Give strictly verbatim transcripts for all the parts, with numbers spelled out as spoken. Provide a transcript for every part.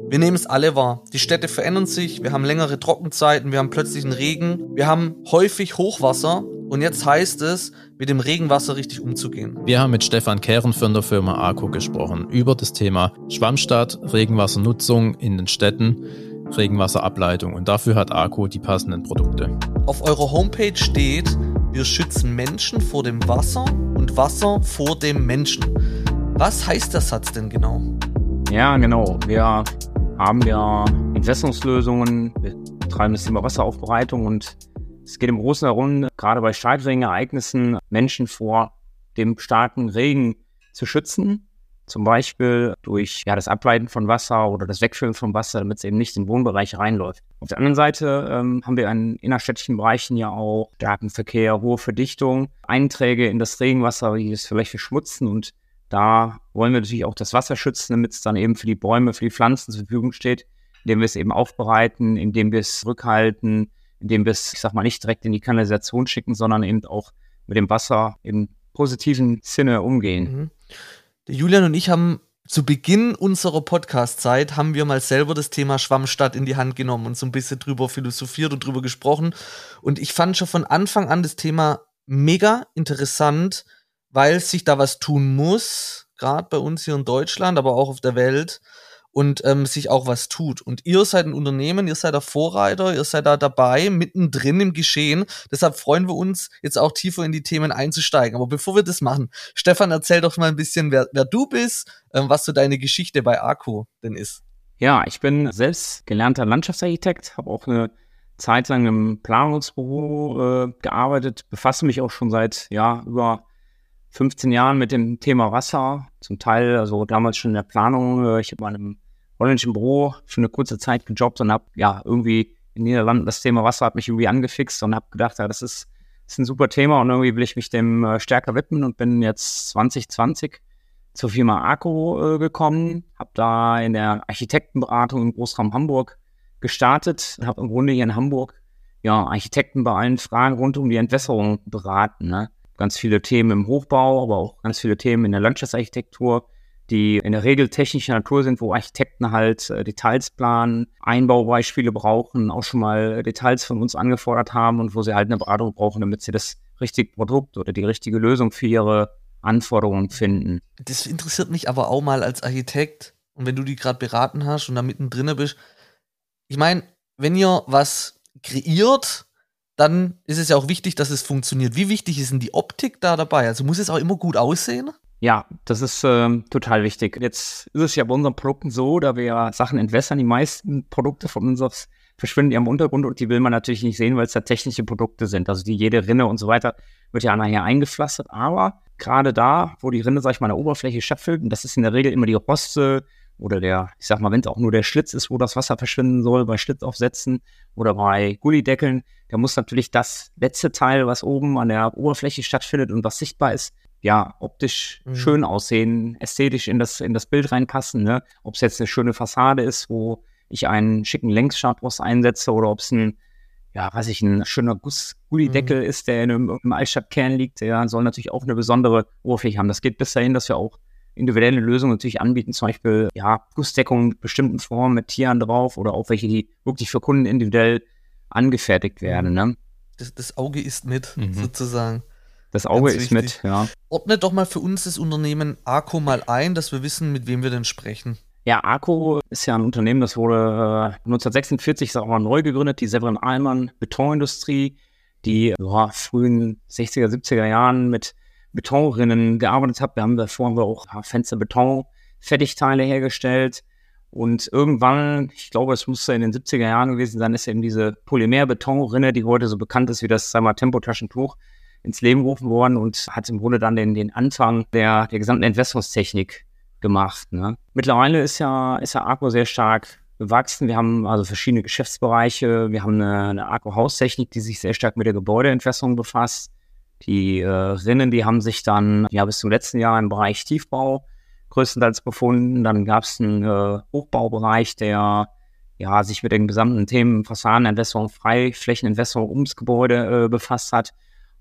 Wir nehmen es alle wahr. Die Städte verändern sich, wir haben längere Trockenzeiten, wir haben plötzlichen Regen, wir haben häufig Hochwasser und jetzt heißt es, mit dem Regenwasser richtig umzugehen. Wir haben mit Stefan Kehren von der Firma ARCO gesprochen über das Thema Schwammstadt, Regenwassernutzung in den Städten, Regenwasserableitung und dafür hat ARCO die passenden Produkte. Auf eurer Homepage steht, wir schützen Menschen vor dem Wasser und Wasser vor dem Menschen. Was heißt der Satz denn genau? Ja, genau. Wir haben ja Entwässerungslösungen, wir betreiben das Thema Wasseraufbereitung und es geht im Großen herum, gerade bei Starkregenereignissen, Menschen vor dem starken Regen zu schützen. Zum Beispiel durch ja, das Ableiten von Wasser oder das Wegfüllen von Wasser, damit es eben nicht in den Wohnbereich reinläuft. Auf der anderen Seite ähm, haben wir in innerstädtischen Bereichen ja auch starken Verkehr, hohe Verdichtung, Einträge in das Regenwasser, die es vielleicht verschmutzen und da wollen wir natürlich auch das Wasser schützen, damit es dann eben für die Bäume, für die Pflanzen zur Verfügung steht, indem wir es eben aufbereiten, indem wir es rückhalten, indem wir es, ich sag mal, nicht direkt in die Kanalisation schicken, sondern eben auch mit dem Wasser im positiven Sinne umgehen. Mhm. Der Julian und ich haben zu Beginn unserer Podcast-Zeit haben wir mal selber das Thema Schwammstadt in die Hand genommen und so ein bisschen drüber philosophiert und drüber gesprochen. Und ich fand schon von Anfang an das Thema mega interessant, weil sich da was tun muss, gerade bei uns hier in Deutschland, aber auch auf der Welt und ähm, sich auch was tut. Und ihr seid ein Unternehmen, ihr seid der Vorreiter, ihr seid da dabei, mittendrin im Geschehen. Deshalb freuen wir uns, jetzt auch tiefer in die Themen einzusteigen. Aber bevor wir das machen, Stefan, erzähl doch mal ein bisschen, wer, wer du bist, ähm, was so deine Geschichte bei ARCO denn ist. Ja, ich bin selbst gelernter Landschaftsarchitekt, habe auch eine Zeit lang im Planungsbüro äh, gearbeitet, befasse mich auch schon seit ja über fünfzehn Jahren mit dem Thema Wasser, zum Teil, also damals schon in der Planung. Ich habe mal in einem holländischen Büro für eine kurze Zeit gejobbt und habe ja irgendwie in den Niederlanden das Thema Wasser hat mich irgendwie angefixt und habe gedacht, ja, das ist, das ist ein super Thema und irgendwie will ich mich dem äh, stärker widmen und bin jetzt zwanzig zwanzig zur Firma ARCO äh, gekommen, habe da in der Architektenberatung im Großraum Hamburg gestartet und habe im Grunde hier in Hamburg ja Architekten bei allen Fragen rund um die Entwässerung beraten, ne? Ganz viele Themen im Hochbau, aber auch ganz viele Themen in der Landschaftsarchitektur, die in der Regel technischer Natur sind, wo Architekten halt äh, Details planen, Einbaubeispiele brauchen, auch schon mal Details von uns angefordert haben und wo sie halt eine Beratung brauchen, damit sie das richtige Produkt oder die richtige Lösung für ihre Anforderungen finden. Das interessiert mich aber auch mal als Architekt und wenn du die gerade beraten hast und da mittendrin bist. Ich meine, wenn ihr was kreiert, dann ist es ja auch wichtig, dass es funktioniert. Wie wichtig ist denn die Optik da dabei? Also muss es auch immer gut aussehen? Ja, das ist ähm, total wichtig. Jetzt ist es ja bei unseren Produkten so, da wir ja Sachen entwässern, die meisten Produkte von uns verschwinden ja im Untergrund und die will man natürlich nicht sehen, weil es ja technische Produkte sind. Also die jede Rinne und so weiter wird ja nachher eingepflastert. Aber gerade da, wo die Rinne, sag ich mal, an der Oberfläche stattfindet, und das ist in der Regel immer die Roste oder der, ich sag mal, wenn es auch nur der Schlitz ist, wo das Wasser verschwinden soll, bei Schlitzaufsätzen oder bei Gullideckeln, da muss natürlich das letzte Teil, was oben an der Oberfläche stattfindet und was sichtbar ist, ja, optisch mhm. schön aussehen, ästhetisch in das, in das Bild reinpassen, ne? Ob es jetzt eine schöne Fassade ist, wo ich einen schicken Längsschartrost einsetze oder ob es ein, ja, weiß ich, ein schöner Guss-Gullideckel mhm. ist, der in einem, im Altstadtkern liegt, der soll natürlich auch eine besondere Oberfläche haben. Das geht bis dahin, dass wir auch individuelle Lösungen natürlich anbieten, zum Beispiel ja, Gussdeckungen mit bestimmten Formen, mit Tieren drauf oder auch welche, die wirklich für Kunden individuell angefertigt werden. Ne? Das, das Auge ist mit, mhm. sozusagen. Das Auge Ganz ist wichtig. mit, ja. Ordnet doch mal für uns das Unternehmen ARCO mal ein, dass wir wissen, mit wem wir denn sprechen. Ja, ARCO ist ja ein Unternehmen, das wurde äh, neunzehnhundertsechsundvierzig sag mal, neu gegründet, die Severin Ahlmann Betonindustrie, die ja, frühen sechziger, siebziger Jahren mit Betonrinnen gearbeitet hat. Wir haben davor haben wir auch ja, Fenster-Beton-Fertigteile hergestellt. Und irgendwann, ich glaube, es muss in den siebziger Jahren gewesen sein, ist eben diese Polymer-Betonrinne, die heute so bekannt ist wie das, sagen wir mal, Tempotaschentuch, ins Leben gerufen worden und hat im Grunde dann den, den Anfang der, der gesamten Entwässerungstechnik gemacht. Ne? Mittlerweile ist ja, ist ja ARCO sehr stark gewachsen. Wir haben also verschiedene Geschäftsbereiche. Wir haben eine, eine ARCO-Haustechnik, die sich sehr stark mit der Gebäudeentwässerung befasst. Die äh, Rinnen, die haben sich dann ja bis zum letzten Jahr im Bereich Tiefbau größtenteils befunden. Dann gab es einen äh, Hochbaubereich, der ja sich mit den gesamten Themen Fassadenentwässerung, Freiflächenentwässerung ums Gebäude äh, befasst hat.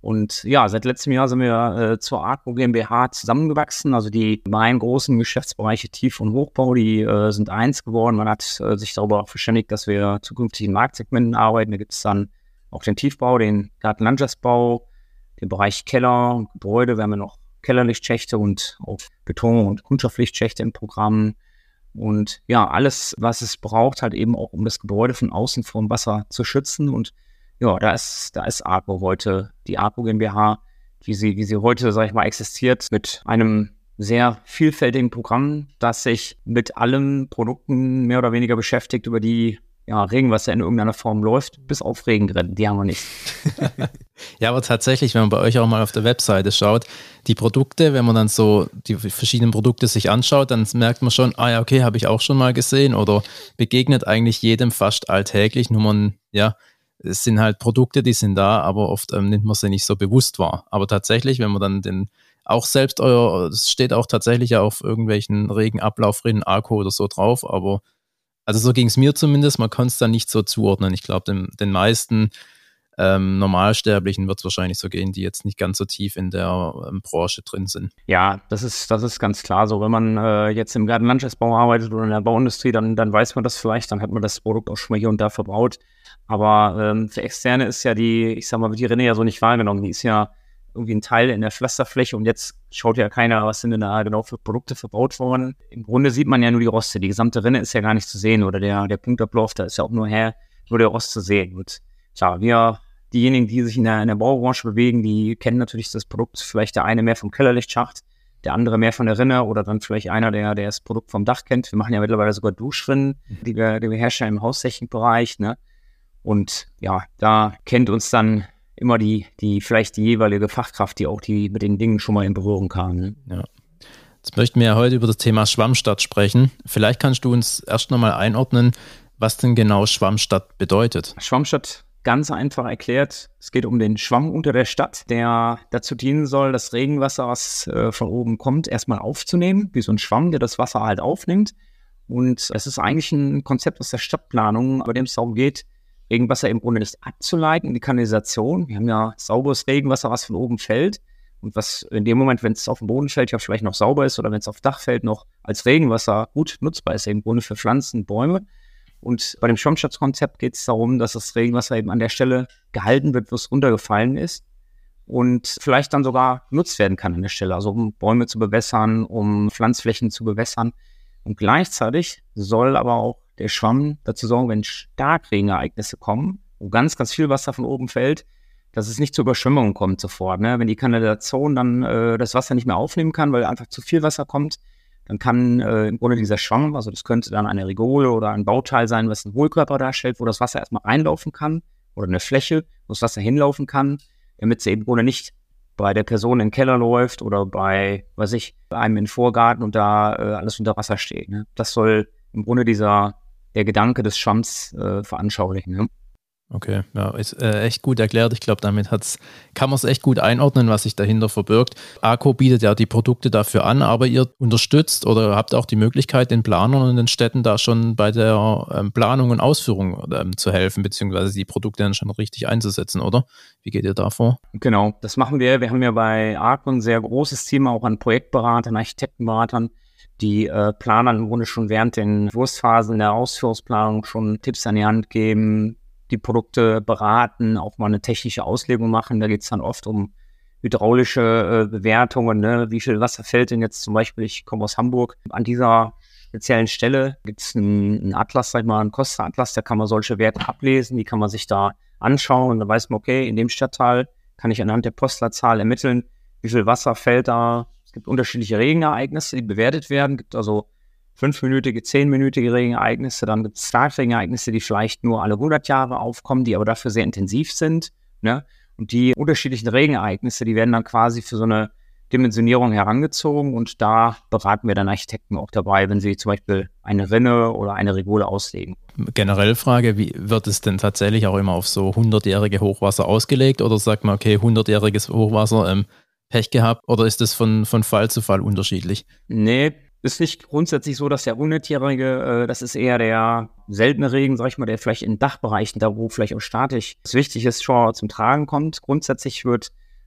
Und ja, seit letztem Jahr sind wir äh, zur Arco GmbH zusammengewachsen. Also die beiden großen Geschäftsbereiche Tief- und Hochbau, die äh, sind eins geworden. Man hat äh, sich darüber verständigt, dass wir zukünftig in Marktsegmenten arbeiten. Da gibt es dann auch den Tiefbau, den Gartenlandschaftsbau, den Bereich Keller und Gebäude. Wir haben ja noch Kellerlichtschächte und auch Beton- und Kunststofflichtschächte im Programm. Und ja, alles, was es braucht, halt eben auch, um das Gebäude von außen vor Wasser zu schützen. Und ja, da ist, da ist Arco heute, die Arco GmbH, wie sie, wie sie heute, sag ich mal, existiert, mit einem sehr vielfältigen Programm, das sich mit allen Produkten mehr oder weniger beschäftigt, über die ja, Regenwasser in irgendeiner Form läuft, bis auf Regenrinnen, die haben wir nicht. Ja, aber tatsächlich, wenn man bei euch auch mal auf der Webseite schaut, die Produkte, wenn man dann so die verschiedenen Produkte sich anschaut, dann merkt man schon, ah ja, okay, habe ich auch schon mal gesehen oder begegnet eigentlich jedem fast alltäglich, nur man, ja, es sind halt Produkte, die sind da, aber oft ähm, nimmt man sie nicht so bewusst wahr. Aber tatsächlich, wenn man dann den, auch selbst euer, es steht auch tatsächlich ja auf irgendwelchen Regenablaufrinnen, Arco oder so drauf, aber also so ging es mir zumindest, man konnte es dann nicht so zuordnen. Ich glaube, den, den meisten ähm, Normalsterblichen wird es wahrscheinlich so gehen, die jetzt nicht ganz so tief in der ähm, Branche drin sind. Ja, das ist, das ist ganz klar so. Wenn man äh, jetzt im Gartenlandschaftsbau arbeitet oder in der Bauindustrie, dann, dann weiß man das vielleicht, dann hat man das Produkt auch schon mal hier und da verbaut. Aber ähm, für Externe ist ja die, ich sag mal, wird die Rinne ja so nicht wahrgenommen. Die ist ja irgendwie ein Teil in der Pflasterfläche und jetzt schaut ja keiner, was sind denn da genau für Produkte verbaut worden. Im Grunde sieht man ja nur die Roste. Die gesamte Rinne ist ja gar nicht zu sehen oder der, der Punktablauf, da ist ja auch nur her, nur der Rost zu sehen. Und klar, wir, diejenigen, die sich in der, in der Baubranche bewegen, die kennen natürlich das Produkt, vielleicht der eine mehr vom Kellerlichtschacht, der andere mehr von der Rinne oder dann vielleicht einer, der, der das Produkt vom Dach kennt. Wir machen ja mittlerweile sogar Duschrinnen, die wir, die wir herstellen im Haustechnikbereich, ne? Und ja, da kennt uns dann immer die, die, vielleicht die jeweilige Fachkraft, die auch die mit den Dingen schon mal in Berührung kam. Ne? Ja. Jetzt möchten wir ja heute über das Thema Schwammstadt sprechen. Vielleicht kannst du uns erst nochmal einordnen, was denn genau Schwammstadt bedeutet. Schwammstadt, ganz einfach erklärt, es geht um den Schwamm unter der Stadt, der dazu dienen soll, das Regenwasser, was äh, von oben kommt, erstmal aufzunehmen, wie so ein Schwamm, der das Wasser halt aufnimmt. Und es ist eigentlich ein Konzept aus der Stadtplanung, bei dem es darum geht, Regenwasser im Grunde nicht abzuleiten in die Kanalisation. Wir haben ja sauberes Regenwasser, was von oben fällt und was in dem Moment, wenn es auf dem Boden fällt, ja vielleicht noch sauber ist oder wenn es auf Dach fällt, noch als Regenwasser gut nutzbar ist, im Grunde für Pflanzen, Bäume. Und bei dem Schwammstadtkonzept geht es darum, dass das Regenwasser eben an der Stelle gehalten wird, wo es runtergefallen ist und vielleicht dann sogar genutzt werden kann an der Stelle, also um Bäume zu bewässern, um Pflanzflächen zu bewässern. Und gleichzeitig soll aber auch der Schwamm dazu sorgen, wenn Starkregenereignisse kommen, wo ganz, ganz viel Wasser von oben fällt, dass es nicht zu Überschwemmungen kommt sofort. Ne? Wenn die Kanalisation dann äh, das Wasser nicht mehr aufnehmen kann, weil einfach zu viel Wasser kommt, dann kann äh, im Grunde dieser Schwamm, also das könnte dann eine Rigole oder ein Bauteil sein, was einen Hohlkörper darstellt, wo das Wasser erstmal reinlaufen kann oder eine Fläche, wo das Wasser hinlaufen kann, damit es eben im Grunde nicht bei der Person in den Keller läuft oder bei, weiß ich, bei einem in den Vorgarten und da äh, alles unter Wasser steht. Ne? Das soll im Grunde dieser der Gedanke des Schwamms äh, veranschaulichen. Ne? Okay, ja, ist äh, echt gut erklärt. Ich glaube, damit hat's, kann man es echt gut einordnen, was sich dahinter verbirgt. Arco bietet ja die Produkte dafür an, aber ihr unterstützt oder habt auch die Möglichkeit, den Planern und den Städten da schon bei der ähm, Planung und Ausführung ähm, zu helfen, beziehungsweise die Produkte dann schon richtig einzusetzen, oder? Wie geht ihr da vor? Genau, das machen wir. Wir haben ja bei Arco ein sehr großes Team, auch an Projektberatern, Architektenberatern, die äh, Planern im Grunde schon während den Wurstphasen der Ausführungsplanung schon Tipps an die Hand geben, die Produkte beraten, auch mal eine technische Auslegung machen. Da geht es dann oft um hydraulische äh, Bewertungen, ne? Wie viel Wasser fällt denn jetzt zum Beispiel, ich komme aus Hamburg, an dieser speziellen Stelle gibt es einen, einen Atlas, sag ich mal, einen Kostenatlas, da kann man solche Werte ablesen, die kann man sich da anschauen und dann weiß man, okay, in dem Stadtteil kann ich anhand der Postleitzahl ermitteln, wie viel Wasser fällt da. Es gibt unterschiedliche Regenereignisse, die bewertet werden. Es gibt also fünfminütige, zehnminütige Regenereignisse. Dann gibt es Starkregenereignisse, die vielleicht nur alle hundert Jahre aufkommen, die aber dafür sehr intensiv sind. Ne? Und die unterschiedlichen Regenereignisse, die werden dann quasi für so eine Dimensionierung herangezogen. Und da beraten wir dann Architekten auch dabei, wenn sie zum Beispiel eine Rinne oder eine Rigole auslegen. Generell Frage, wie wird es denn tatsächlich auch immer auf so hundertjährige Hochwasser ausgelegt? Oder sagt man, okay, hundertjähriges Hochwasser, ähm, Pech gehabt, oder ist das von, von Fall zu Fall unterschiedlich? Nee, ist nicht grundsätzlich so, dass der hundertjährige, äh, das ist eher der seltene Regen, sag ich mal, der vielleicht in Dachbereichen, da wo vielleicht auch statisch das wichtig ist, schon zum Tragen kommt. Grundsätzlich wird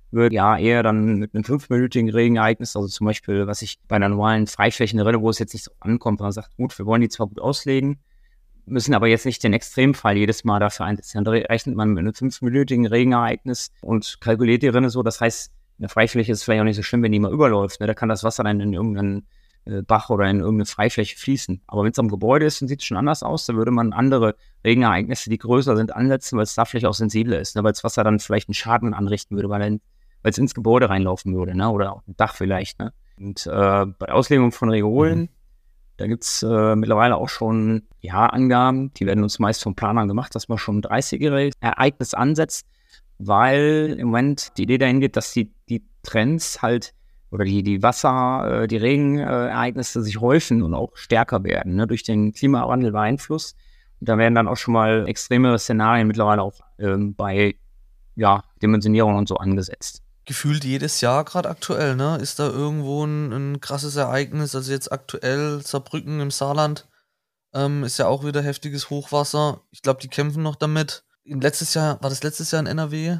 wird ja eher dann mit einem fünfminütigen Regenereignis, also zum Beispiel, was ich bei einer normalen Freiflächenrinne, wo es jetzt nicht so ankommt, man sagt, gut, wir wollen die zwar gut auslegen, müssen aber jetzt nicht den Extremfall jedes Mal dafür einsetzen. Dann rechnet man mit einem fünfminütigen Regenereignis und kalkuliert die Rinne so. Das heißt, in der Freifläche ist es vielleicht auch nicht so schlimm, wenn die mal überläuft. Ne? Da kann das Wasser dann in irgendeinen äh, Bach oder in irgendeine Freifläche fließen. Aber wenn es am Gebäude ist, dann sieht es schon anders aus. Da würde man andere Regenereignisse, die größer sind, ansetzen, weil es da vielleicht auch sensibler ist. Ne? Weil das Wasser dann vielleicht einen Schaden anrichten würde, weil dann weil es ins Gebäude reinlaufen würde, ne? Oder auf dem Dach vielleicht. Ne? Und äh, bei der Auslegung von Regolen, mhm. da gibt es äh, mittlerweile auch schon ja, Angaben, die werden uns meist von Planern gemacht, dass man schon ein dreißigjähriges Ereignis ansetzt, weil im Moment die Idee dahin geht, dass die, die Trends halt oder die, die Wasser-, äh, die Regenereignisse sich häufen und auch stärker werden, ne? Durch den Klimawandel beeinflusst. Und da werden dann auch schon mal extremere Szenarien mittlerweile auch ähm, bei ja, Dimensionierung und so angesetzt. Gefühlt jedes Jahr gerade aktuell, ne? Ist da irgendwo ein, ein krasses Ereignis? Also jetzt aktuell Saarbrücken im Saarland ähm, ist ja auch wieder heftiges Hochwasser. Ich glaube, die kämpfen noch damit. In letztes Jahr, war das letztes Jahr in N R W,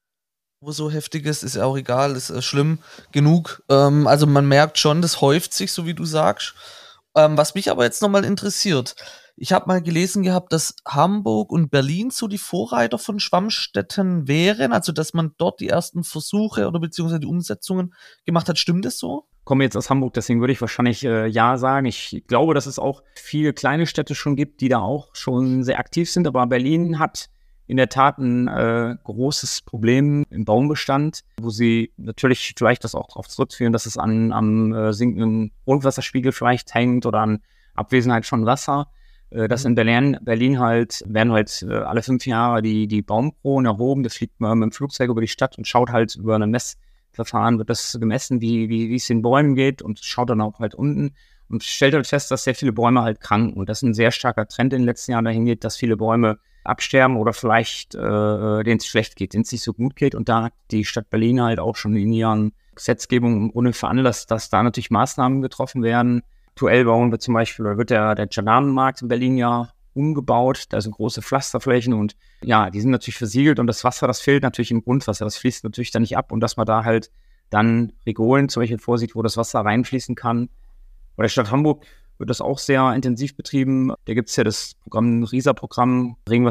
wo so heftig ist? Ist ja auch egal, ist äh, schlimm genug. Ähm, also man merkt schon, das häuft sich, so wie du sagst. Ähm, was mich aber jetzt nochmal interessiert, ich habe mal gelesen gehabt, dass Hamburg und Berlin so die Vorreiter von Schwammstädten wären, also dass man dort die ersten Versuche oder beziehungsweise die Umsetzungen gemacht hat. Stimmt das so? Ich komme jetzt aus Hamburg, deswegen würde ich wahrscheinlich äh, ja sagen. Ich glaube, dass es auch viele kleine Städte schon gibt, die da auch schon sehr aktiv sind, aber Berlin hat in der Tat ein äh, großes Problem im Baumbestand, wo sie natürlich vielleicht das auch darauf zurückführen, dass es an, am äh, sinkenden Grundwasserspiegel vielleicht hängt oder an Abwesenheit von Wasser. Äh, dass in Berlin, Berlin halt, werden halt äh, alle fünf Jahre die, die Baumkronen erhoben, da fliegt man mit dem Flugzeug über die Stadt und schaut halt über ein Messverfahren, wird das gemessen, wie, wie, wie es den Bäumen geht und schaut dann auch halt unten und stellt halt fest, dass sehr viele Bäume halt kranken und das ist ein sehr starker Trend in den letzten Jahren dahin geht, dass viele Bäume absterben oder vielleicht äh, denen es schlecht geht, denen es nicht so gut geht. Und da hat die Stadt Berlin halt auch schon in ihren Gesetzgebungen im Grunde veranlasst, dass da natürlich Maßnahmen getroffen werden. Aktuell bauen wir zum Beispiel, oder wird der, der Gendarmenmarkt in Berlin ja umgebaut. Da sind große Pflasterflächen und ja, die sind natürlich versiegelt und das Wasser, das fehlt natürlich im Grundwasser. Das fließt natürlich dann nicht ab und dass man da halt dann Regolen zum Beispiel vorsieht, wo das Wasser reinfließen kann. Bei der Stadt Hamburg wird das auch sehr intensiv betrieben. Da gibt es ja das Programm, R I S A-Programm,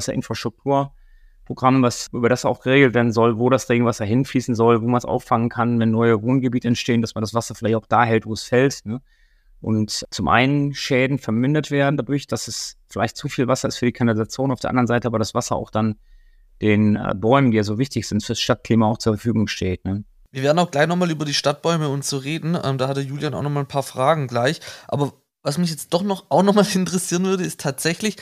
Regenwasserinfrastrukturprogramm, was über das auch geregelt werden soll, wo das Regenwasser hinfließen soll, wo man es auffangen kann, wenn neue Wohngebiete entstehen, dass man das Wasser vielleicht auch da hält, wo es fällt. Ne? Und zum einen Schäden vermindert werden dadurch, dass es vielleicht zu viel Wasser ist für die Kanalisation, auf der anderen Seite aber das Wasser auch dann den äh, Bäumen, die ja so wichtig sind, fürs Stadtklima auch zur Verfügung steht. Ne? Wir werden auch gleich nochmal über die Stadtbäume und so reden. Ähm, da hatte Julian auch nochmal ein paar Fragen gleich. Aber was mich jetzt doch noch auch nochmal interessieren würde, ist tatsächlich,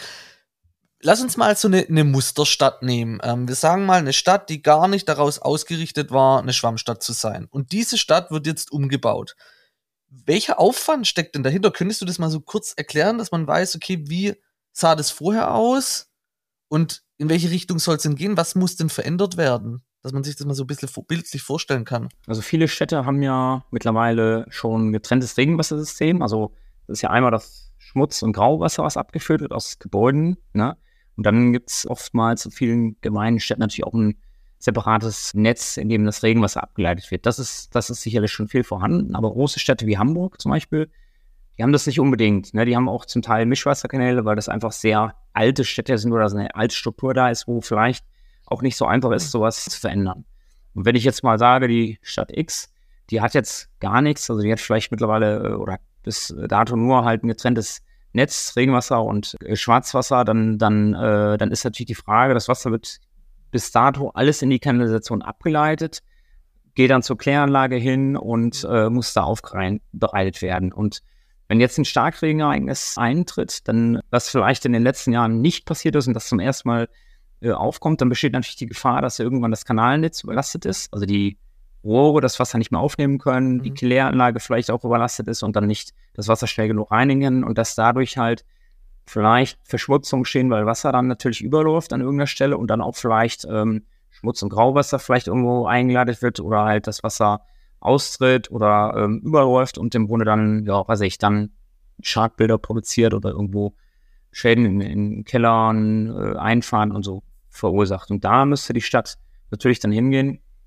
lass uns mal so eine, eine Musterstadt nehmen. Ähm, wir sagen mal eine Stadt, die gar nicht daraus ausgerichtet war, eine Schwammstadt zu sein. Und diese Stadt wird jetzt umgebaut. Welcher Aufwand steckt denn dahinter? Könntest du das mal so kurz erklären, dass man weiß, okay, wie sah das vorher aus und in welche Richtung soll es denn gehen? Was muss denn verändert werden? Dass man sich das mal so ein bisschen bildlich vorstellen kann. Also viele Städte haben ja mittlerweile schon ein getrenntes Regenwassersystem. Also das ist ja einmal das Schmutz- und Grauwasser, was abgeführt wird aus Gebäuden. Ne? Und dann gibt es oftmals in vielen gemeinen Städten natürlich auch ein separates Netz, in dem das Regenwasser abgeleitet wird. Das ist, das ist sicherlich schon viel vorhanden. Aber große Städte wie Hamburg zum Beispiel, die haben das nicht unbedingt. Ne? Die haben auch zum Teil Mischwasserkanäle, weil das einfach sehr alte Städte sind oder so eine alte Struktur da ist, wo vielleicht auch nicht so einfach ist, sowas zu verändern. Und wenn ich jetzt mal sage, die Stadt X, die hat jetzt gar nichts, also die hat vielleicht mittlerweile oder bis dato nur halt ein getrenntes Netz, Regenwasser und äh, Schwarzwasser, dann, dann, äh, dann ist natürlich die Frage, das Wasser wird bis dato alles in die Kanalisation abgeleitet, geht dann zur Kläranlage hin und äh, muss da aufbereitet werden. Und wenn jetzt ein Starkregenereignis eintritt, dann was vielleicht in den letzten Jahren nicht passiert ist und das zum ersten Mal äh, aufkommt, dann besteht natürlich die Gefahr, dass irgendwann das Kanalnetz überlastet ist, also die Rohre das Wasser nicht mehr aufnehmen können, mhm. die Kläranlage vielleicht auch überlastet ist und dann nicht das Wasser schnell genug reinigen und dass dadurch halt vielleicht Verschmutzungen geschehen, weil Wasser dann natürlich überläuft an irgendeiner Stelle und dann auch vielleicht ähm, Schmutz- und Grauwasser vielleicht irgendwo eingeleitet wird oder halt das Wasser austritt oder ähm, überläuft und im Grunde dann, ja, weiß ich, dann Schadbilder produziert oder irgendwo Schäden in, in Kellern äh, einfahren und so verursacht. Und da müsste die Stadt natürlich dann hingehen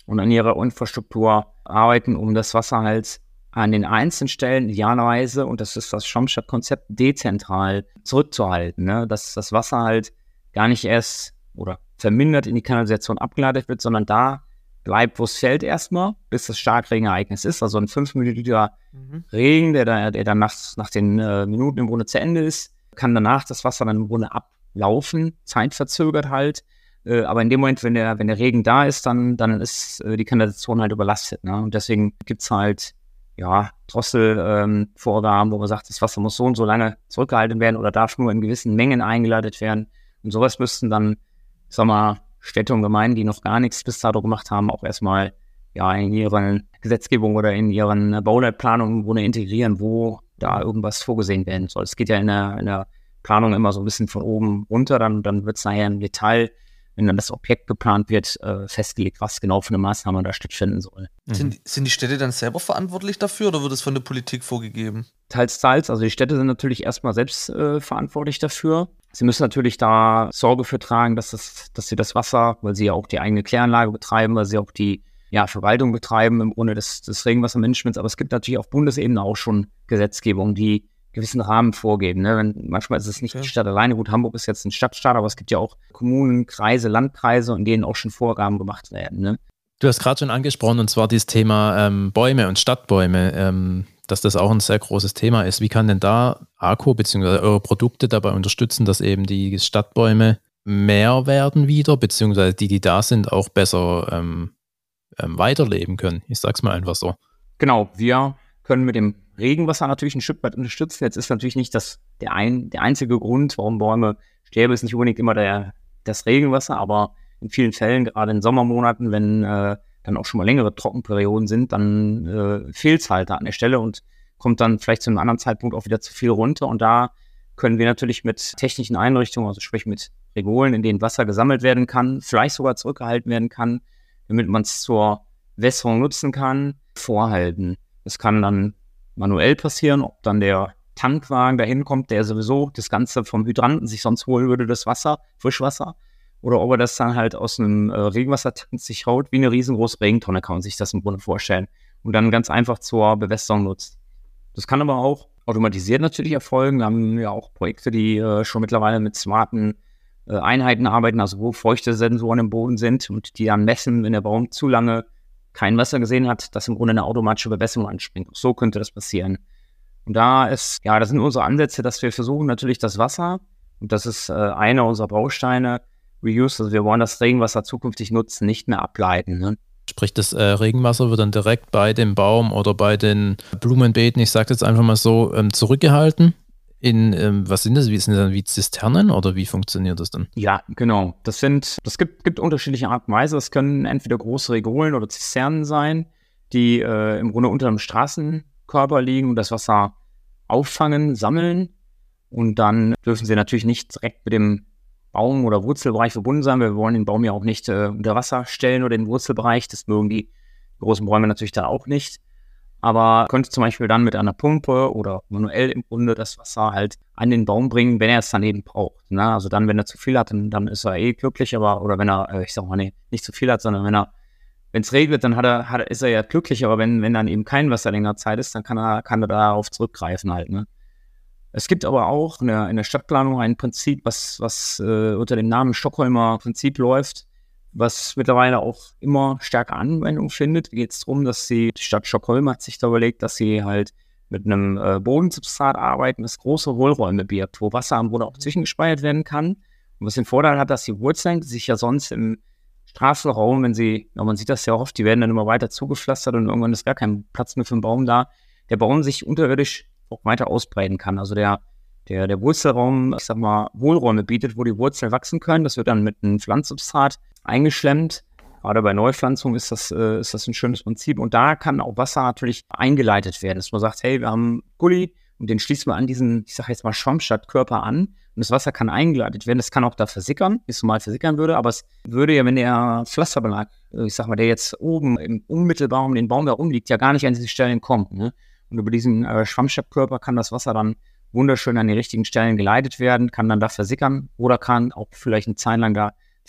und an ihrer Infrastruktur arbeiten, um das Wasser halt an den einzelnen Stellen idealerweise, und das ist das Schwammstadtkonzept, dezentral zurückzuhalten, ne? Dass das Wasser halt gar nicht erst oder vermindert in die Kanalisation abgeleitet wird, sondern da bleibt, wo es fällt erstmal, bis das Starkregenereignis ist. Also ein fünf Milliliter mhm. Regen, der, da, der dann nach, nach den äh, Minuten im Grunde zu Ende ist, kann danach das Wasser dann im Grunde ablaufen, zeitverzögert halt. Äh, aber in dem Moment, wenn der, wenn der Regen da ist, dann, dann ist äh, die Kanalisation halt überlastet. Ne? Und deswegen gibt es halt ja, Drosselvorgaben, ähm, wo man sagt, das Wasser muss so und so lange zurückgehalten werden oder darf nur in gewissen Mengen eingeleitet werden. Und sowas müssten dann, ich sag mal, Städte und Gemeinden, die noch gar nichts bis dato gemacht haben, auch erstmal ja in ihren Gesetzgebung oder in ihren Bauleitplanungen wo integrieren, wo da irgendwas vorgesehen werden soll. Es geht ja in der, in der Planung immer so ein bisschen von oben runter, dann, dann wird es nachher im Detail, wenn dann das Objekt geplant wird, äh, festgelegt, was genau für eine Maßnahme da stattfinden soll. Mhm. Sind, sind die Städte dann selber verantwortlich dafür oder wird es von der Politik vorgegeben? Teils, teils. Also die Städte sind natürlich erstmal selbst äh, verantwortlich dafür. Sie müssen natürlich da Sorge für tragen, dass, das, dass sie das Wasser, weil sie ja auch die eigene Kläranlage betreiben, weil sie auch die ja, Verwaltung betreiben im Grunde des, des Regenwassermanagements. Aber es gibt natürlich auf Bundesebene auch schon Gesetzgebung, die gewissen Rahmen vorgeben. Ne? Wenn, manchmal ist es nicht okay. Die Stadt alleine. Gut, Hamburg ist jetzt ein Stadtstaat, aber es gibt ja auch Kommunen, Kreise, Landkreise, in denen auch schon Vorgaben gemacht werden. Ne? Du hast gerade schon angesprochen, und zwar dieses Thema ähm, Bäume und Stadtbäume, ähm, dass das auch ein sehr großes Thema ist. Wie kann denn da ARKO bzw. eure Produkte dabei unterstützen, dass eben die Stadtbäume mehr werden wieder, beziehungsweise die, die da sind, auch besser ähm, ähm, weiterleben können? Ich sag's mal einfach so. Genau, wir können mit dem Regenwasser natürlich ein Stück weit unterstützen. Jetzt ist natürlich nicht das, der, ein, der einzige Grund, warum Bäume sterben, ist nicht unbedingt immer der, das Regenwasser, aber in vielen Fällen, gerade in Sommermonaten, wenn äh, dann auch schon mal längere Trockenperioden sind, dann äh, fehlt es halt da an der Stelle und kommt dann vielleicht zu einem anderen Zeitpunkt auch wieder zu viel runter. Und da können wir natürlich mit technischen Einrichtungen, also sprich mit Regolen, in denen Wasser gesammelt werden kann, vielleicht sogar zurückgehalten werden kann, damit man es zur Wässerung nutzen kann, vorhalten. Das kann dann manuell passieren, ob dann der Tankwagen dahin kommt, der sowieso das Ganze vom Hydranten sich sonst holen würde, das Wasser, Frischwasser, oder ob er das dann halt aus einem äh, Regenwassertank sich haut, wie eine riesengroße Regentonne, kann man sich das im Grunde vorstellen, und dann ganz einfach zur Bewässerung nutzt. Das kann aber auch automatisiert natürlich erfolgen. Wir haben ja auch Projekte, die äh, schon mittlerweile mit smarten äh, Einheiten arbeiten, also wo feuchte Sensoren im Boden sind und die dann messen, wenn der Baum zu lange kein Wasser gesehen hat, dass im Grunde eine automatische Bewässerung anspringt. Auch so könnte das passieren. Und da ist, ja, das sind unsere Ansätze, dass wir versuchen natürlich das Wasser, und das ist äh, einer unserer Bausteine, Reuse, also wir wollen das Regenwasser zukünftig nutzen, nicht mehr ableiten. Ne? Sprich, das äh, Regenwasser wird dann direkt bei dem Baum oder bei den Blumenbeeten, ich sage jetzt einfach mal so, ähm, zurückgehalten. In, ähm, was sind das? Wie sind das dann wie Zisternen oder wie funktioniert das dann? Ja, genau. Das sind, das gibt, gibt unterschiedliche Arten und Weise. Das können entweder große Regolen oder Zisternen sein, die äh, im Grunde unter einem Straßenkörper liegen und das Wasser auffangen, sammeln. Und dann dürfen sie natürlich nicht direkt mit dem Baum- oder Wurzelbereich verbunden sein. Wir wollen den Baum ja auch nicht äh, unter Wasser stellen oder den Wurzelbereich. Das mögen die großen Bäume natürlich da auch nicht. Aber könnte zum Beispiel dann mit einer Pumpe oder manuell im Grunde das Wasser halt an den Baum bringen, wenn er es dann eben braucht. Ne? Also dann, wenn er zu viel hat, dann, dann ist er eh glücklich, aber oder wenn er, äh, ich sag mal, nee, nicht zu viel hat, sondern wenn er, wenn es regnet, dann hat er, hat, ist er ja glücklich, aber wenn, wenn dann eben kein Wasser länger Zeit ist, dann kann er, kann er darauf zurückgreifen halt. Ne? Es gibt aber auch in der, in der Stadtplanung ein Prinzip, was, was äh, unter dem Namen Stockholmer Prinzip läuft, was mittlerweile auch immer stärker Anwendung findet. Da geht es darum, dass sie, die Stadt Stockholm hat sich da überlegt, dass sie halt mit einem äh, Bodensubstrat arbeiten, das große Hohlräume birgt, wo Wasser am Boden auch zwischengespeichert werden kann. Und was den Vorteil hat, dass die Wurzeln, die sich ja sonst im Straßenraum, wenn sie, ja, man sieht das ja oft, die werden dann immer weiter zugepflastert und irgendwann ist gar kein Platz mehr für den Baum da, der Baum sich unterirdisch auch weiter ausbreiten kann. Also der Der, der Wurzelraum, ich sag mal, Hohlräume bietet, wo die Wurzeln wachsen können. Das wird dann mit einem Pflanzsubstrat eingeschlemmt. Gerade bei Neupflanzung ist das, äh, ist das ein schönes Prinzip. Und da kann auch Wasser natürlich eingeleitet werden. Dass man sagt, hey, wir haben Gully und den schließen wir an diesen, ich sag jetzt mal, Schwammstadtkörper an. Und das Wasser kann eingeleitet werden. Das kann auch da versickern, wie es normal versickern würde. Aber es würde ja, wenn der Pflasterbelag, ich sag mal, der jetzt oben im unmittelbar um den Baum herum liegt, ja gar nicht an diese Stellen kommt. Ne? Und über diesen äh, Schwammstadtkörper kann das Wasser dann wunderschön an die richtigen Stellen geleitet werden, kann dann da versickern oder kann auch vielleicht eine Zeit lang da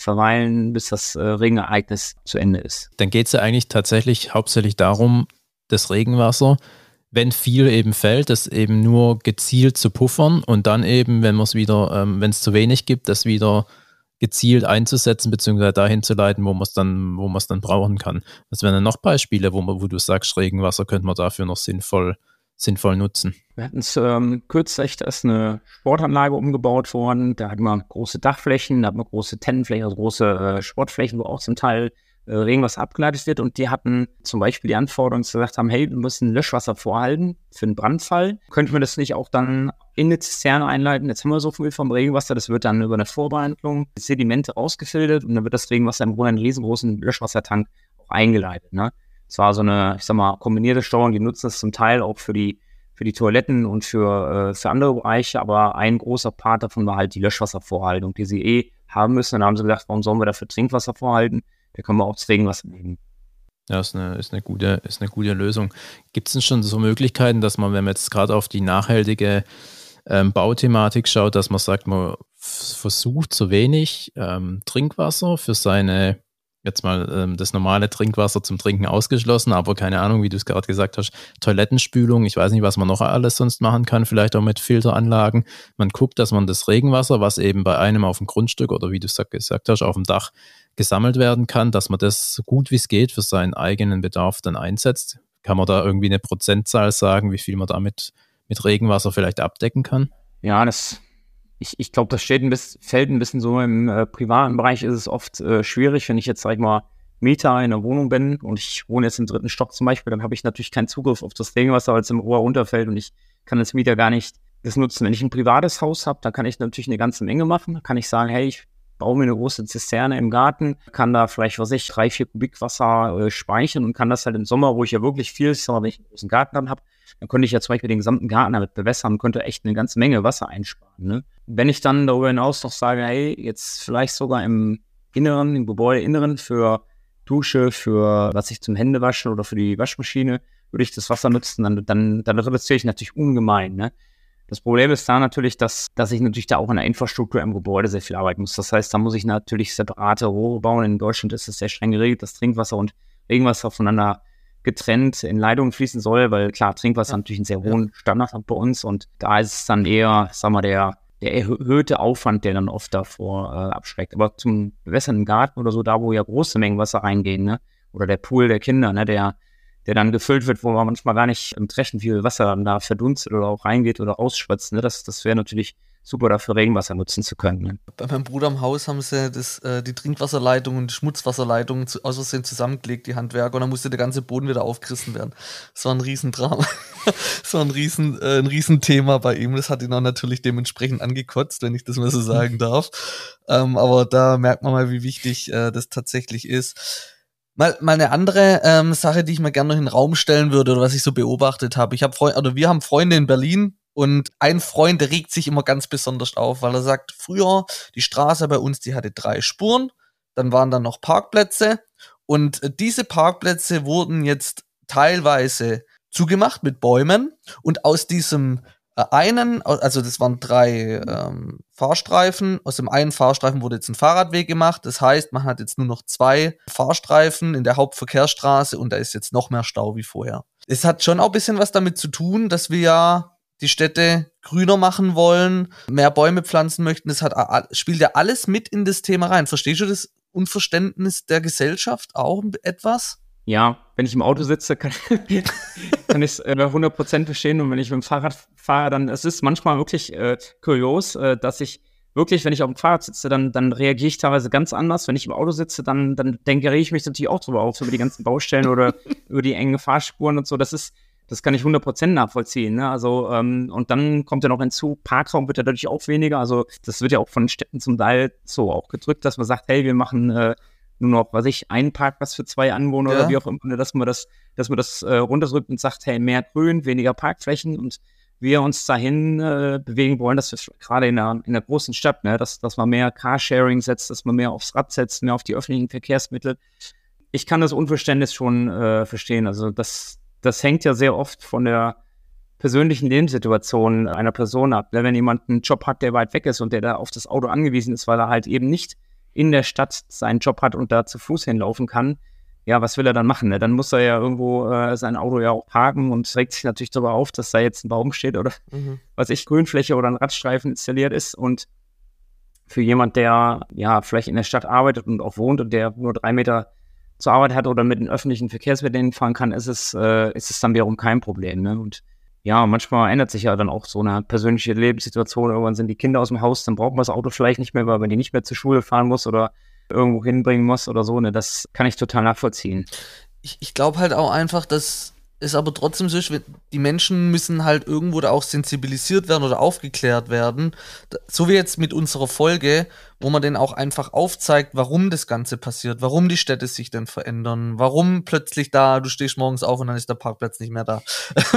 verweilen, bis das äh, Regenereignis zu Ende ist. Dann geht es ja eigentlich tatsächlich hauptsächlich darum, das Regenwasser, wenn viel eben fällt, das eben nur gezielt zu puffern und dann eben, wenn man es wieder, ähm, wenn es zu wenig gibt, das wieder gezielt einzusetzen, beziehungsweise dahin zu leiten, wo man es dann, wo man es dann brauchen kann. Was wären dann noch Beispiele, wo man, wo du sagst, Regenwasser könnte man dafür noch sinnvoll, sinnvoll nutzen? Wir hatten es ähm, kürzlich, da ist eine Sportanlage umgebaut worden, da hat man große Dachflächen, da hat man große Tennenflächen, also große äh, Sportflächen, wo auch zum Teil äh, Regenwasser abgeleitet wird, und die hatten zum Beispiel die Anforderung, dass sie gesagt haben, hey, wir müssen Löschwasser vorhalten für einen Brandfall. Könnten wir das nicht auch dann in eine Zisterne einleiten? Jetzt haben wir so viel vom Regenwasser, das wird dann über eine Vorbehandlung Sedimente rausgefiltert und dann wird das Regenwasser im Grunde in einen riesengroßen Löschwassertank auch eingeleitet. Ne? Das war so eine, ich sag mal, kombinierte Steuerung, die nutzen das zum Teil auch für die für die Toiletten und für, äh, für andere Bereiche, aber ein großer Part davon war halt die Löschwasservorhaltung, die sie eh haben müssen. Und dann haben sie gedacht, warum sollen wir dafür Trinkwasser vorhalten? Da können wir auch das Regenwasser nehmen. Ja, ist eine, ist eine gute, ist eine gute Lösung. Gibt es denn schon so Möglichkeiten, dass man, wenn man jetzt gerade auf die nachhaltige ähm, Bauthematik schaut, dass man sagt, man f- versucht so wenig ähm, Trinkwasser für seine, jetzt mal ähm, das normale Trinkwasser zum Trinken ausgeschlossen, aber keine Ahnung, wie du es gerade gesagt hast, Toilettenspülung, ich weiß nicht, was man noch alles sonst machen kann, vielleicht auch mit Filteranlagen. Man guckt, dass man das Regenwasser, was eben bei einem auf dem Grundstück oder wie du es gesagt hast, auf dem Dach gesammelt werden kann, dass man das so gut wie es geht für seinen eigenen Bedarf dann einsetzt. Kann man da irgendwie eine Prozentzahl sagen, wie viel man damit mit Regenwasser vielleicht abdecken kann? Ja, das Ich, ich glaube, das steht ein bisschen, fällt ein bisschen so im äh, privaten Bereich, ist es oft äh, schwierig, wenn ich jetzt, sag ich mal, Mieter in einer Wohnung bin und ich wohne jetzt im dritten Stock zum Beispiel, dann habe ich natürlich keinen Zugriff auf das Regenwasser, weil es im Rohr runterfällt und ich kann als Mieter gar nicht das nutzen. Wenn ich ein privates Haus habe, dann kann ich natürlich eine ganze Menge machen. Da kann ich sagen, hey, ich baue mir eine große Zisterne im Garten, kann da vielleicht, was weiß ich, drei, vier Kubik Wasser äh, speichern und kann das halt im Sommer, wo ich ja wirklich viel, ich sag mal, wenn ich einen großen Garten dann habe, dann könnte ich ja zum Beispiel den gesamten Garten damit bewässern und könnte echt eine ganze Menge Wasser einsparen. Ne? Wenn ich dann darüber hinaus noch sage, hey, jetzt vielleicht sogar im Inneren, im Gebäudeinneren für Dusche, für was ich zum Händewaschen oder für die Waschmaschine, würde ich das Wasser nutzen, dann, dann, dann reduziere ich natürlich ungemein. Ne? Das Problem ist da natürlich, dass, dass ich natürlich da auch in der Infrastruktur im Gebäude sehr viel arbeiten muss. Das heißt, da muss ich natürlich separate Rohre bauen. In Deutschland ist es sehr streng geregelt, dass Trinkwasser und Regenwasser voneinander getrennt in Leitungen fließen soll, weil klar, Trinkwasser ja. natürlich einen sehr hohen Standard hat bei uns und da ist es dann eher, sagen wir, der, der erhöhte Aufwand, der dann oft davor äh, abschreckt. Aber zum Bewässern im Garten oder so, da wo ja große Mengen Wasser reingehen, ne, oder der Pool der Kinder, ne, der der dann gefüllt wird, wo man manchmal gar nicht im Dreschen viel Wasser dann da verdunstet oder auch reingeht oder rausschwatzt. Ne? Das, das wäre natürlich super, dafür Regenwasser nutzen zu können. Ne? Bei meinem Bruder im Haus haben sie das, äh, die Trinkwasserleitung und die Schmutzwasserleitung zu, aus Versehen zusammengelegt, die Handwerker, und dann musste der ganze Boden wieder aufgerissen werden. Das war ein Riesendrama. Das war ein, Riesen, äh, ein Riesenthema bei ihm. Das hat ihn auch natürlich dementsprechend angekotzt, wenn ich das mal so sagen darf. Ähm, aber da merkt man mal, wie wichtig äh, das tatsächlich ist. Mal, mal eine andere ähm, Sache, die ich mir gerne noch in den Raum stellen würde oder was ich so beobachtet habe. Ich habe Freunde, oder wir haben Freunde in Berlin und ein Freund, der regt sich immer ganz besonders auf, weil er sagt, früher die Straße bei uns, die hatte drei Spuren, dann waren da noch Parkplätze und äh, diese Parkplätze wurden jetzt teilweise zugemacht mit Bäumen und aus diesem äh, einen, also das waren drei ähm, Fahrstreifen, aus dem einen Fahrstreifen wurde jetzt ein Fahrradweg gemacht, das heißt, man hat jetzt nur noch zwei Fahrstreifen in der Hauptverkehrsstraße und da ist jetzt noch mehr Stau wie vorher. Es hat schon auch ein bisschen was damit zu tun, dass wir ja die Städte grüner machen wollen, mehr Bäume pflanzen möchten, das hat, spielt ja alles mit in das Thema rein. Verstehst du das Unverständnis der Gesellschaft auch etwas? Ja, wenn ich im Auto sitze, kann, kann ich es äh, hundert Prozent verstehen. Und wenn ich mit dem Fahrrad fahre, dann es ist manchmal wirklich äh, kurios, äh, dass ich wirklich, wenn ich auf dem Fahrrad sitze, dann, dann reagiere ich teilweise ganz anders. Wenn ich im Auto sitze, dann, dann denke ich mich natürlich auch drüber auf, über die ganzen Baustellen oder über die engen Fahrspuren und so. Das ist, das kann ich hundert Prozent nachvollziehen. Ne? Also, ähm, und dann kommt ja noch hinzu, Parkraum wird ja dadurch auch weniger. Also, das wird ja auch von Städten zum Teil so auch gedrückt, dass man sagt, hey, wir machen äh, nur noch, was ich, einen Parkplatz für zwei Anwohner ja. oder wie auch immer, dass man das, dass man das äh, runterdrückt und sagt, hey, mehr Grün, weniger Parkflächen und wir uns dahin äh, bewegen wollen, dass wir gerade in einer, in einer großen Stadt, ne, dass, dass man mehr Carsharing setzt, dass man mehr aufs Rad setzt, mehr auf die öffentlichen Verkehrsmittel. Ich kann das Unverständnis schon äh, verstehen. Also das, das hängt ja sehr oft von der persönlichen Lebenssituation einer Person ab. Wenn jemand einen Job hat, der weit weg ist und der da auf das Auto angewiesen ist, weil er halt eben nicht in der Stadt seinen Job hat und da zu Fuß hinlaufen kann, ja, was will er dann machen? Ne? Dann muss er ja irgendwo äh, sein Auto ja auch parken und regt sich natürlich darüber auf, dass da jetzt ein Baum steht oder mhm. was ich, Grünfläche oder ein Radstreifen installiert ist. Und für jemand, der ja vielleicht in der Stadt arbeitet und auch wohnt und der nur drei Meter zur Arbeit hat oder mit den öffentlichen Verkehrsmitteln fahren kann, ist es, äh, ist es dann wiederum kein Problem. Ne? Und ja, manchmal ändert sich ja dann auch so eine persönliche Lebenssituation. Irgendwann sind die Kinder aus dem Haus, dann braucht man das Auto vielleicht nicht mehr, weil man die nicht mehr zur Schule fahren muss oder irgendwo hinbringen muss oder so, ne, das kann ich total nachvollziehen. Ich, ich glaube halt auch einfach, dass es aber trotzdem so ist, die Menschen müssen halt irgendwo da auch sensibilisiert werden oder aufgeklärt werden. So wie jetzt mit unserer Folge, wo man denen auch einfach aufzeigt, warum das Ganze passiert, warum die Städte sich denn verändern, warum plötzlich da, du stehst morgens auf und dann ist der Parkplatz nicht mehr da.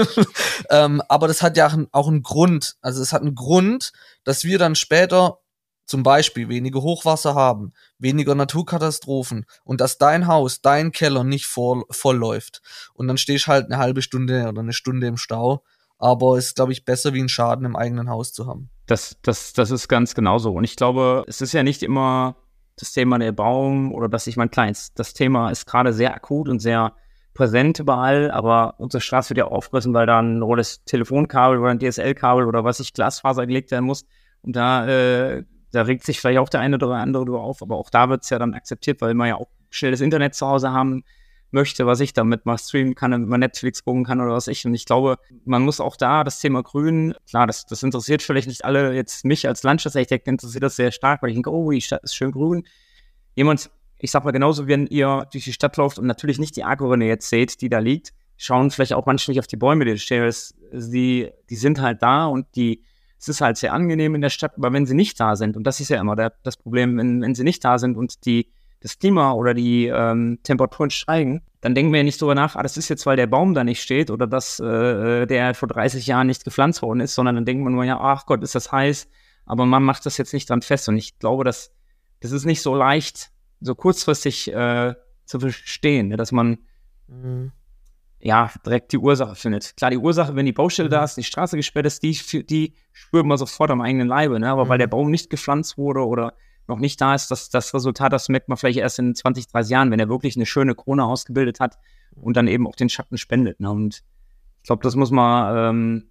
ähm, aber das hat ja auch einen Grund. Also es hat einen Grund, dass wir dann später zum Beispiel weniger Hochwasser haben, weniger Naturkatastrophen und dass dein Haus, dein Keller nicht voll, voll läuft. Und dann stehst halt eine halbe Stunde oder eine Stunde im Stau. Aber es ist, glaube ich, besser, wie einen Schaden im eigenen Haus zu haben. Das, das, das ist ganz genauso. Und ich glaube, es ist ja nicht immer das Thema der Baum oder dass ich mein Kleines. Das Thema ist gerade sehr akut und sehr präsent überall, aber unsere Straße wird ja aufgerissen, weil da ein rotes Telefonkabel oder ein D S L-Kabel oder was ich, Glasfaser gelegt werden muss. Und da äh, Da regt sich vielleicht auch der eine oder andere drüber auf, aber auch da wird es ja dann akzeptiert, weil man ja auch schnell das Internet zu Hause haben möchte, was ich damit mal streamen kann, damit man Netflix gucken kann oder was ich. Und ich glaube, man muss auch da das Thema Grün, klar, das, das interessiert vielleicht nicht alle, jetzt mich als Landschaftsarchitekt interessiert das sehr stark, weil ich denke, oh, die Stadt ist schön grün. Jemand, ich sag mal genauso, wenn ihr durch die Stadt lauft und natürlich nicht die Argo-Rinne jetzt seht, die da liegt, schauen vielleicht auch manche nicht auf die Bäume, die stehen, die, die sind halt da und die es ist halt sehr angenehm in der Stadt, aber wenn sie nicht da sind, und das ist ja immer der, das Problem, wenn, wenn sie nicht da sind und die, das Klima oder die ähm, Temperaturen steigen, dann denken wir ja nicht darüber nach, ah, das ist jetzt, weil der Baum da nicht steht oder dass äh, der vor dreißig Jahren nicht gepflanzt worden ist, sondern dann denkt man nur, ja, ach Gott, ist das heiß, aber man macht das jetzt nicht dran fest. Und ich glaube, dass das ist nicht so leicht, so kurzfristig äh, zu verstehen, ne, dass man mhm. ja, direkt die Ursache findet. Klar, die Ursache, wenn die Baustelle mhm. da ist, die Straße gesperrt ist, die, die spürt man sofort am eigenen Leibe, ne? Aber mhm. weil der Baum nicht gepflanzt wurde oder noch nicht da ist, das, das Resultat, das merkt man vielleicht erst in zwanzig, dreißig Jahren, wenn er wirklich eine schöne Krone ausgebildet hat und dann eben auch den Schatten spendet, ne? Und ich glaube, das muss man ähm,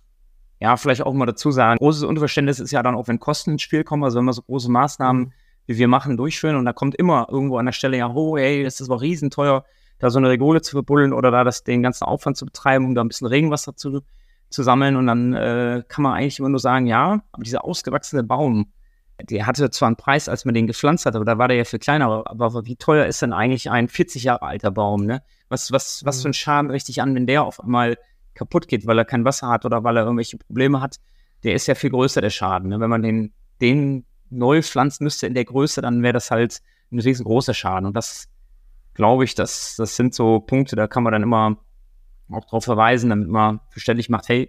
ja vielleicht auch mal dazu sagen. Großes Unverständnis ist ja dann auch, wenn Kosten ins Spiel kommen, also wenn wir so große Maßnahmen, mhm. wie wir machen, durchführen und da kommt immer irgendwo an der Stelle, ja, oh, ey, das ist aber riesenteuer, da so eine Regole zu verbuddeln oder da das, den ganzen Aufwand zu betreiben, um da ein bisschen Regenwasser zu, zu sammeln. Und dann äh, kann man eigentlich immer nur sagen, ja, aber dieser ausgewachsene Baum, der hatte zwar einen Preis, als man den gepflanzt hat, aber da war der ja viel kleiner. Aber, aber wie teuer ist denn eigentlich ein vierzig Jahre alter Baum, ne? Was, was, mhm. was für einen Schaden richtig an, wenn der auf einmal kaputt geht, weil er kein Wasser hat oder weil er irgendwelche Probleme hat? Der ist ja viel größer, der Schaden, ne? Wenn man den, den neu pflanzen müsste in der Größe, dann wäre das halt ein riesengroßer Schaden. Und das glaube ich, das, das sind so Punkte, da kann man dann immer auch drauf verweisen, damit man verständlich macht, hey,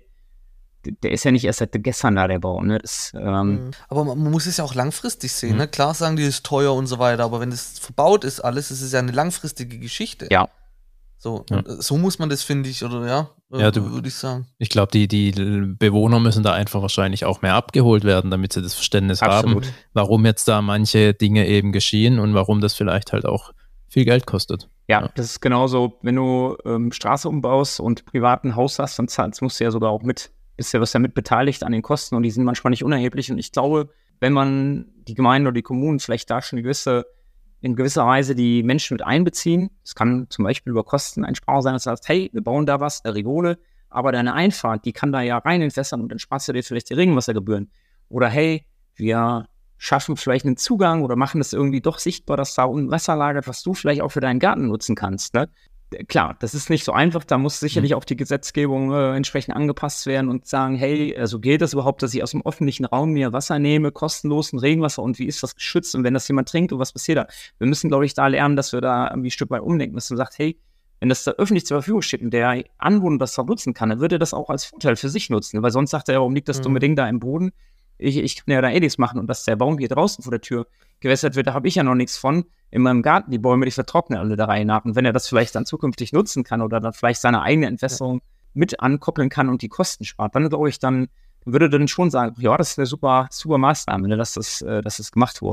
der ist ja nicht erst seit gestern da, der Baum. Ne? Das, ähm aber man muss es ja auch langfristig sehen. Mhm. Ne? Klar sagen die, es ist teuer und so weiter, aber wenn das verbaut ist alles, ist es ja eine langfristige Geschichte. Ja. So, ja. so muss man das, finde ich, oder ja, ja würde ich sagen. Ich glaube, die, die Bewohner müssen da einfach wahrscheinlich auch mehr abgeholt werden, damit sie das Verständnis Absolut. haben, warum jetzt da manche Dinge eben geschehen und warum das vielleicht halt auch viel Geld kostet. Ja, ja, das ist genauso, wenn du ähm, Straße umbaust und privaten Haus hast, dann zahlst, musst du ja sogar auch mit, bist ja was ja mit beteiligt an den Kosten und die sind manchmal nicht unerheblich. Und ich glaube, wenn man die Gemeinden oder die Kommunen vielleicht da schon eine gewisse, in gewisser Weise die Menschen mit einbeziehen, es kann zum Beispiel über Kosteneinsparung sein, dass du sagst, hey, wir bauen da was, eine Regole, aber deine Einfahrt, die kann da ja rein entwässern und dann sparst du dir vielleicht die Regenwassergebühren. Oder hey, wir schaffen vielleicht einen Zugang oder machen das irgendwie doch sichtbar, dass da unten Wasser lagert, was du vielleicht auch für deinen Garten nutzen kannst. Ne? Klar, das ist nicht so einfach, da muss sicherlich mhm. auch die Gesetzgebung äh, entsprechend angepasst werden und sagen, hey, also geht das überhaupt, dass ich aus dem öffentlichen Raum mir Wasser nehme, kostenlos ein Regenwasser und wie ist das geschützt und wenn das jemand trinkt und was passiert da? Wir müssen, glaube ich, da lernen, dass wir da irgendwie ein Stück weit umdenken, dass man sagt, hey, wenn das da öffentlich zur Verfügung steht und der Anwohner das da nutzen kann, dann würde er das auch als Vorteil für sich nutzen, weil sonst sagt er, warum liegt das mhm. dumme Ding da im Boden? Ich, ich kann ja da eh nichts machen und dass der Baum hier draußen vor der Tür gewässert wird, da habe ich ja noch nichts von. In meinem Garten, die Bäume, die vertrocknen alle der Reihe nach. Und wenn er das vielleicht dann zukünftig nutzen kann oder dann vielleicht seine eigene Entwässerung mit ankoppeln kann und die Kosten spart, dann glaube ich, dann würde er dann schon sagen, ja, das ist eine super, super Maßnahme, ne, dass, das, dass das gemacht wurde. Ne?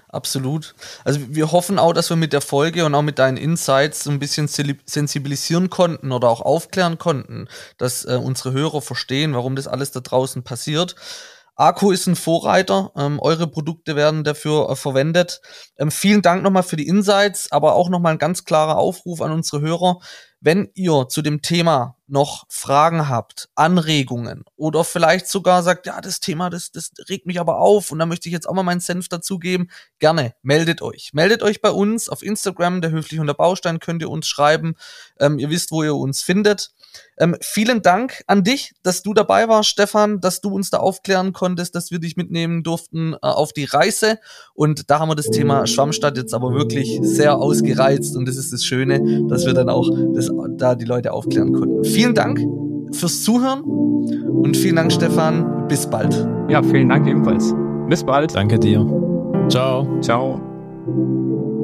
Absolut. Also wir hoffen auch, dass wir mit der Folge und auch mit deinen Insights so ein bisschen sensibilisieren konnten oder auch aufklären konnten, dass äh, unsere Hörer verstehen, warum das alles da draußen passiert. Arco ist ein Vorreiter, ähm, eure Produkte werden dafür äh, verwendet. Ähm, vielen Dank nochmal für die Insights, aber auch nochmal ein ganz klarer Aufruf an unsere Hörer. Wenn ihr zu dem Thema noch Fragen habt, Anregungen oder vielleicht sogar sagt, ja, das Thema, das, das regt mich aber auf und da möchte ich jetzt auch mal meinen Senf dazugeben, gerne, meldet euch. Meldet euch bei uns auf Instagram, der Höflich und der Baustein, könnt ihr uns schreiben. Ähm, ihr wisst, wo ihr uns findet. Ähm, vielen Dank an dich, dass du dabei warst, Stefan, dass du uns da aufklären konntest, dass wir dich mitnehmen durften äh, auf die Reise. Und da haben wir das Thema Schwammstadt jetzt aber wirklich sehr ausgereizt und das ist das Schöne, dass wir dann auch das, da die Leute aufklären konnten. Vielen Dank fürs Zuhören und vielen Dank, Stefan. Bis bald. Ja, vielen Dank ebenfalls. Bis bald. Danke dir. Ciao. Ciao.